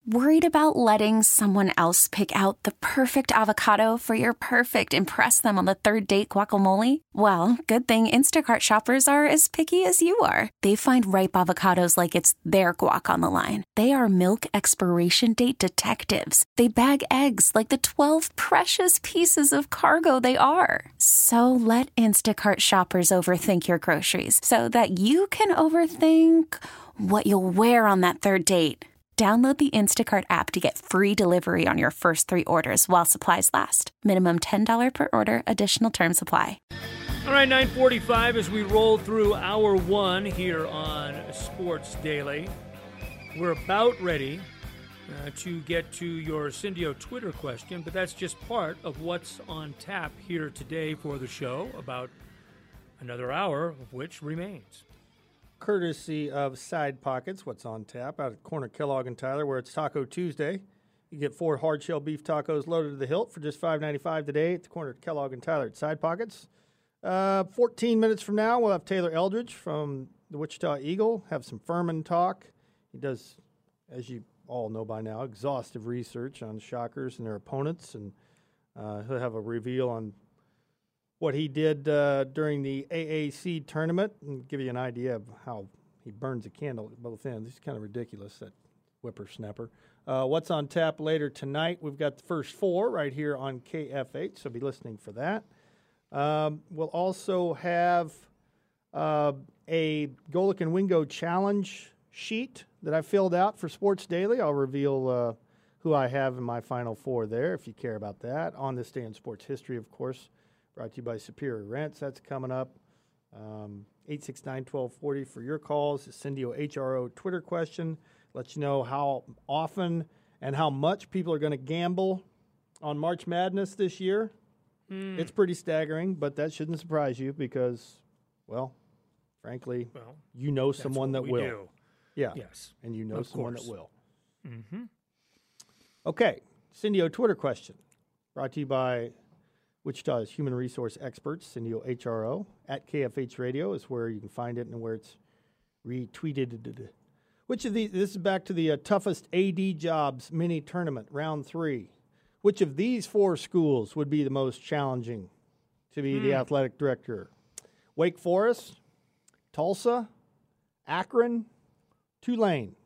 Worried about letting someone else pick out the perfect avocado for your perfect impress them on the third date guacamole? Well, good thing Instacart shoppers are as picky as you are. They find ripe avocados like it's their guac on the line. They are milk expiration date detectives. They bag eggs like the 12 precious pieces of cargo they are. So let Instacart shoppers overthink your groceries so that you can overthink what you'll wear on that third date. Download the Instacart app to get free delivery on your first 3 orders while supplies last. Minimum $10 per order. Additional terms apply. All right, 9:45 as we roll through hour one here on Sports Daily. We're about ready to get to your Cindio Twitter question, but that's just part of what's on tap here today for the show, about another hour of which remains. Courtesy of Side Pockets, what's on tap out at Corner Kellogg and Tyler, where it's Taco Tuesday. You get 4 hard-shell beef tacos loaded to the hilt for just $5.95 today at the corner of Kellogg and Tyler at Side Pockets. 14 minutes from now, we'll have Taylor Eldridge from the Wichita Eagle, have some Furman talk. He does, as you all know by now, exhaustive research on Shockers and their opponents, and he'll have a reveal on what he did during the AAC tournament and give you an idea of how he burns a candle at both ends. He's kind of ridiculous, that whippersnapper. What's on tap later tonight? We've got the first 4 right here on KFH, so be listening for that. We'll also have a Golick and Wingo challenge sheet that I filled out for Sports Daily. I'll reveal who I have in my final 4 there, if you care about that. On this day in sports history, of course. Brought to you by Superior Rents. That's coming up. 869-1240 for your calls. The Cindio HRO Twitter question lets you know how often and how much people are going to gamble on March Madness this year. It's pretty staggering, but that shouldn't surprise you because, well, frankly, you know someone that will. Do. Yeah. Yes. And you know someone that will. Mm-hmm. Okay. Cindio Twitter question brought to you by Wichita's human resource experts, Cindio HRO, at KFH Radio is where you can find it and where it's retweeted. Which of these, this is back to the toughest AD jobs mini tournament, round 3. Which of these 4 schools would be the most challenging to be the athletic director? Wake Forest, Tulsa, Akron, Tulane.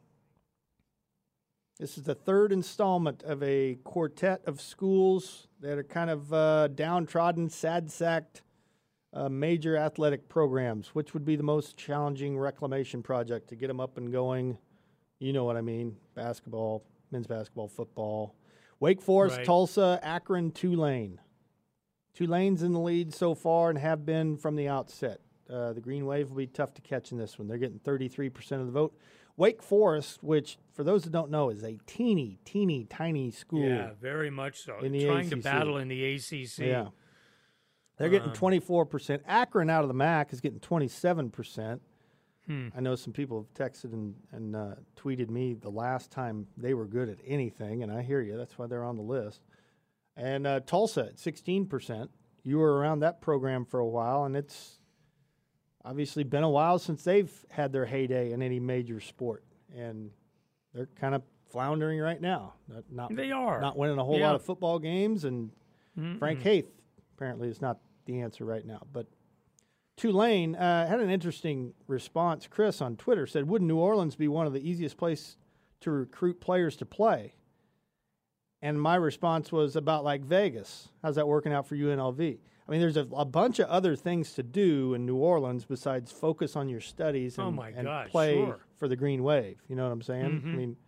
This is the 3rd installment of a quartet of schools that are kind of downtrodden, sad-sacked major athletic programs. Which would be the most challenging reclamation project to get them up and going? You know what I mean. Basketball, men's basketball, football. Wake Forest, right. Tulsa, Akron, Tulane. Tulane's in the lead so far and have been from the outset. The Green Wave will be tough to catch in this one. They're getting 33% of the vote. Wake Forest, which, for those that don't know, is a teeny, tiny school. Yeah, very much so. In the Trying ACC. to battle in the ACC. Yeah. They're getting 24%. Akron out of the MAC is getting 27%. I know some people have texted and tweeted me the last time they were good at anything, and I hear you. That's why they're on the list. And Tulsa at 16%. You were around that program for a while, and it's obviously been a while since they've had their heyday in any major sport, and they're kind of floundering right now. They are. Not winning a whole lot of football games, and Frank Haith apparently is not the answer right now. But Tulane had an interesting response. Chris on Twitter said, "Wouldn't New Orleans be one of the easiest places to recruit players to play?" And my response was about like Vegas. How's that working out for UNLV? I mean, there's a bunch of other things to do in New Orleans besides focus on your studies and play for the Green Wave. You know what I'm saying? I mean,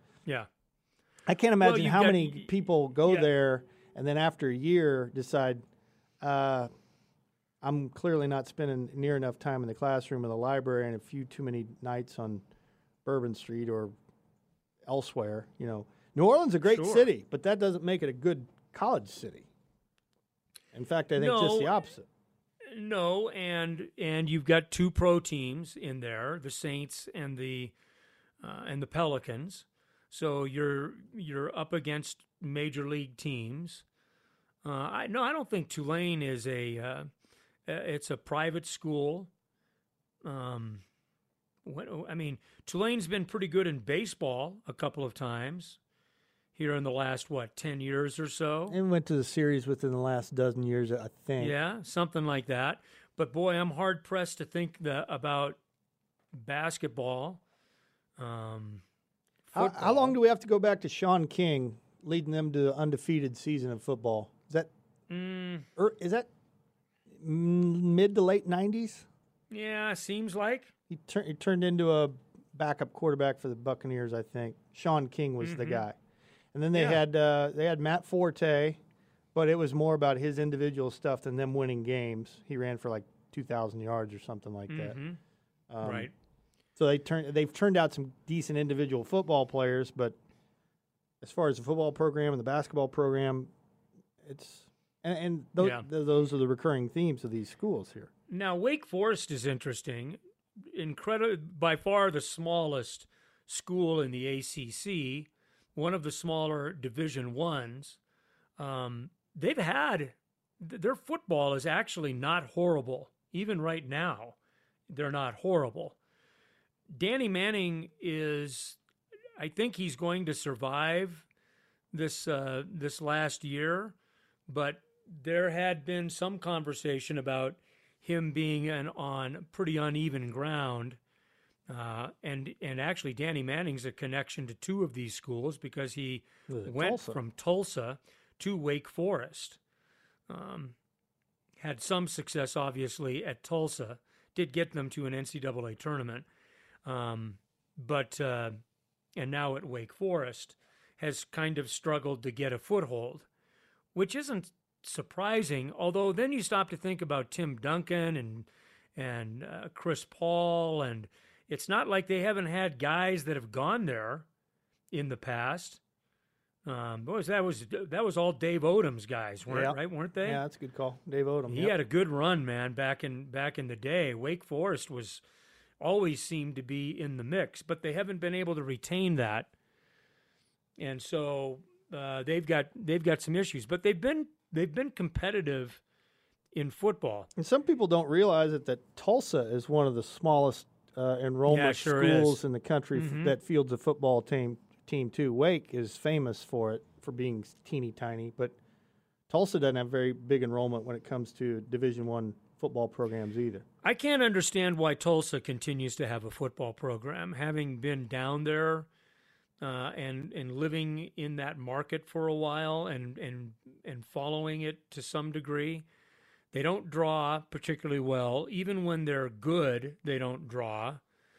I can't imagine how many people go there and then after a year decide, I'm clearly not spending near enough time in the classroom or the library and a few too many nights on Bourbon Street or elsewhere. You know, New Orleans is a great city, but that doesn't make it a good college city. In fact, I think just the opposite. No, and you've got 2 pro teams in there, the Saints and the Pelicans. So you're up against major league teams. I don't think Tulane is it's a private school. Tulane's been pretty good in baseball a couple of times. here in the last, 10 years or so. And went to the series within the last dozen years, I think. Yeah, something like that. But, boy, I'm hard-pressed to think about basketball. How long do we have to go back to Sean King leading them to an undefeated season of football? Is that mid to late 90s? Yeah, seems like. He turned into a backup quarterback for the Buccaneers, I think. Sean King was the guy. And then they had Matt Forte, but it was more about his individual stuff than them winning games. He ran for like 2,000 yards or something like that. Right. So they've turned out some decent individual football players, but as far as the football program and the basketball program, those are the recurring themes of these schools here. Now, Wake Forest is interesting. By far the smallest school in the ACC, one of the smaller Division I's. Their football is actually not horrible. Even right now, they're not horrible. Danny Manning I think he's going to survive this last year, but there had been some conversation about him being on pretty uneven ground. And actually, Danny Manning's a connection to two of these schools because he went from Tulsa to Wake Forest. Had some success, obviously, at Tulsa. Did get them to an NCAA tournament. But now at Wake Forest has kind of struggled to get a foothold, which isn't surprising. Although then you stop to think about Tim Duncan and Chris Paul, and it's not like they haven't had guys that have gone there in the past. That was all Dave Odom's guys, weren't they? Yeah, that's a good call, Dave Odom. He had a good run, man, back in the day. Wake Forest always seemed to be in the mix, but they haven't been able to retain that, and so they've got some issues. But they've been competitive in football. And some people don't realize that Tulsa is one of the smallest enrollment schools in the country that fields a football team too. Wake is famous for being teeny tiny, but Tulsa doesn't have very big enrollment when it comes to Division I football programs either. I can't understand why Tulsa continues to have a football program, having been down there and living in that market for a while and following it to some degree. They don't draw particularly well. Even when they're good, they don't draw.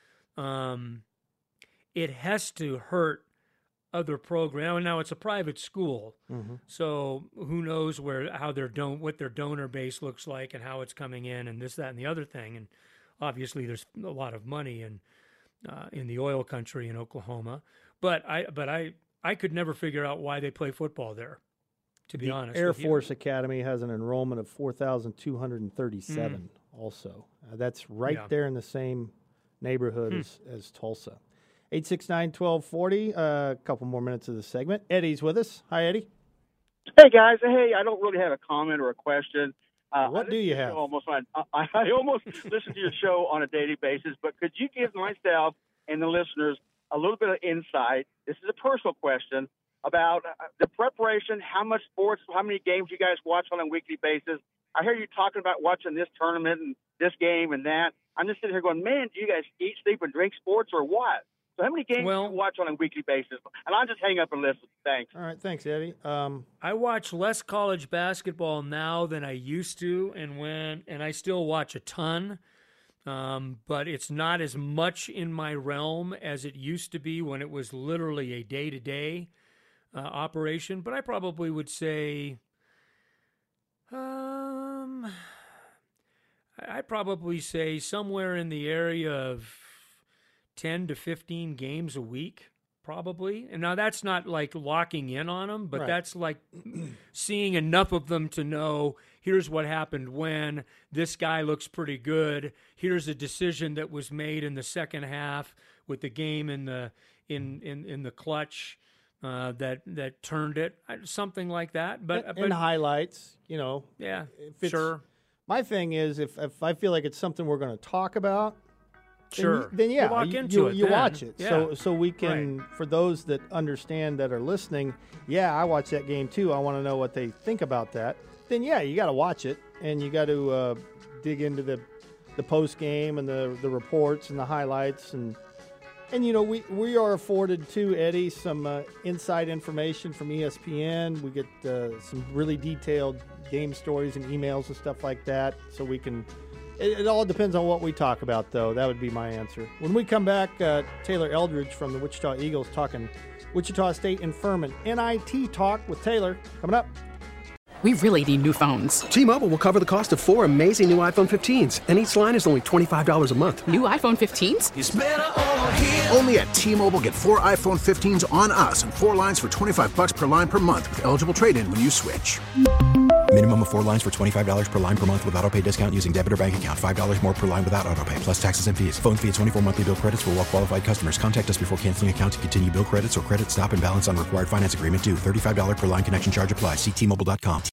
It has to hurt other programs. Now it's a private school, so who knows what their donor base looks like and how it's coming in and this, that, and the other thing. And obviously, there's a lot of money in the oil country in Oklahoma. But I could never figure out why they play football there. To be honest, Air Force Academy has an enrollment of 4,237. Also, that's right there in the same neighborhood as Tulsa. 869-1240. A couple more minutes of the segment. Eddie's with us. Hi, Eddie. Hey, guys. Hey, I don't really have a comment or a question. What do you have? I almost listen to your show on a daily basis, but could you give myself and the listeners a little bit of insight? This is a personal question about the preparation, how much sports, how many games you guys watch on a weekly basis. I hear you talking about watching this tournament and this game and that. I'm just sitting here going, man, do you guys eat, sleep, and drink sports or what? So how many games do you watch on a weekly basis? And I'll just hang up and listen. Thanks. All right. Thanks, Eddie. I watch less college basketball now than I used to, and I still watch a ton. But it's not as much in my realm as it used to be when it was literally a day-to-day operation. But I probably would say, I'd probably say somewhere in the area of 10 to 15 games a week, probably. And now that's not like locking in on them, but that's like seeing enough of them to know here's what happened when this guy looks pretty good. Here's a decision that was made in the second half with the game in the clutch that turned it, something like that. But highlights, you know. Yeah, sure. My thing is if I feel like it's something we're going to talk about, Sure. Then yeah, you walk into it. You then. watch it. Yeah. So we can, for those that understand that are listening, yeah, I watch that game too. I want to know what they think about that. Then yeah, you got to watch it, and you got to dig into the post game and the reports and the highlights, and we are afforded too, Eddie, some inside information from ESPN. We get some really detailed game stories and emails and stuff like that, so we can. It all depends on what we talk about, though. That would be my answer. When we come back, Taylor Eldridge from the Wichita Eagles talking Wichita State and Furman. NIT Talk with Taylor coming up. We really need new phones. T-Mobile will cover the cost of 4 amazing new iPhone 15s, and each line is only $25 a month. New iPhone 15s? It's better over here. Only at T-Mobile, get 4 iPhone 15s on us and 4 lines for $25 per line per month with eligible trade-in when you switch. Minimum of 4 lines for $25 per line per month with autopay discount using debit or bank account. $5 more per line without autopay, plus taxes and fees. Phone fee at 24 monthly bill credits for well-qualified customers. Contact us before canceling account to continue bill credits or credit stop and balance on required finance agreement due. $35 per line connection charge applies. See T-Mobile.com.